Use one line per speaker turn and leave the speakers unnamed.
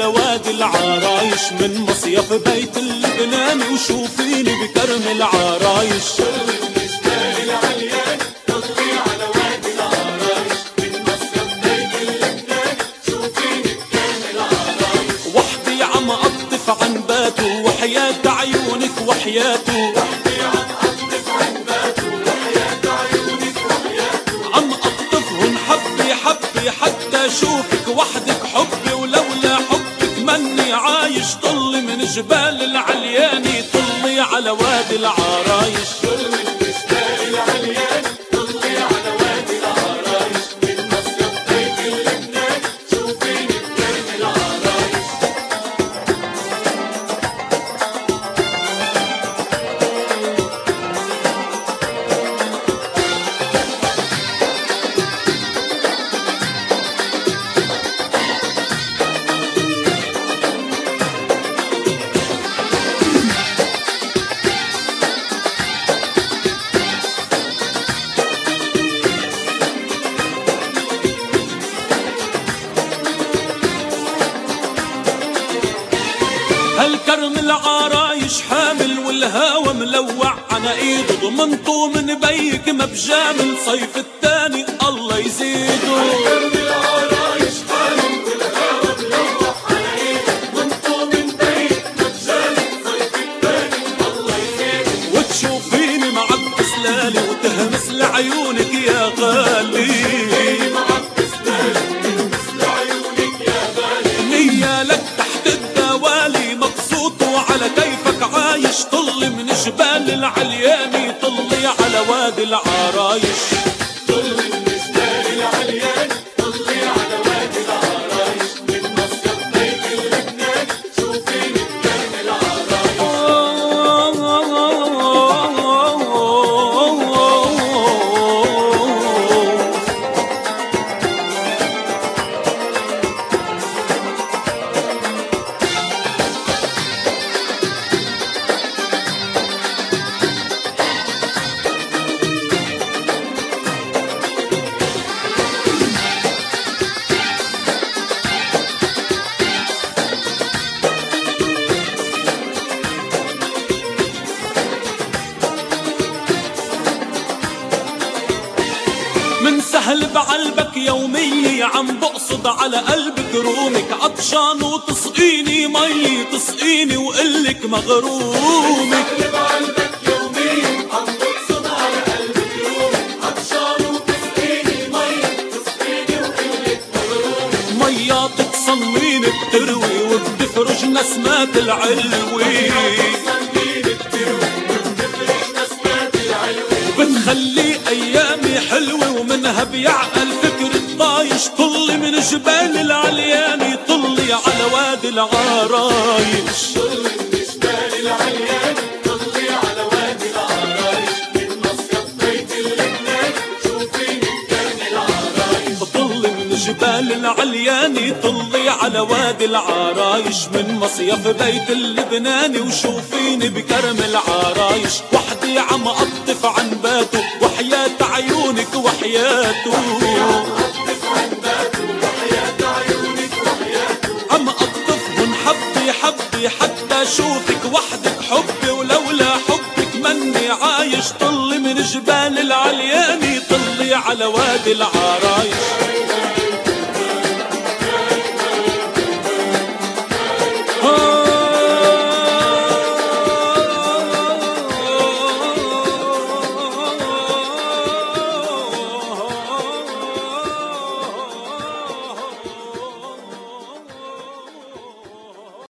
على وادي العرايش، من مصيف بيت اللبناني وشوفيني بكرم العرايش. وحدي عم أقطف عن باته وحياة عيونك وحياته، عم أقطفهن حبي حبي حتى أشوفك وحدك حبي، ولولا حبك مني عايش. طلي من جبال العلياني طلي على وادي العرايش. هالكرم العرايش حامل والهوى ملوع على ايده، ضمنته من بيك ما بجامل صيف التاني الله يزيده. هالكرم العرايش حامل والهوى ملوع على ايده، ضمنته من بيك ما بجامل صيف التاني الله يزيده. وتشوفيني معبس لالي وتهمس لعيونك يا غالي، على كيفك عايش. طلي من جبال العلياني طلي على وادي العرايش. طلي من جبال العلياني طلي على وادي العرايش، من مصيف بيت اللبناني شوفيني بكرم العرايش. من سهل بعلبك يومية عم بقصد على قلبك رومك، عطشان وتسقيني مي تسقيني وقلك مغرومك. سهل بعلبك يومية عم بقصد على قلبك رومك، عطشان وتسقيني مي تسقيني وقلك مغرومك. مياتك صنيني بتروي وبتفرج نسمات العلوي، بتخلي ايامي حلوة ومنها بيعقل فكر الطايش. طلي من جبال العلياني طلي على وادي العرايش. طلي من جبال العلياني طلي على وادي العرايش، من مصيف بيت اللبناني شوفيني بكرم العرايش. طلي من جبال العلياني طلي على وادي العرايش، من مصيف بيت اللبناني وشوفيني بكرم العرايش. وحدي عم أقطف عن باته وحياة عيونك وحياته، عم أقطفهن حبي حبي حتى أشوفك وحدك حبي، ولولا حبك مني عايش. طلي من جبال العلياني طلي على وادي العرايش.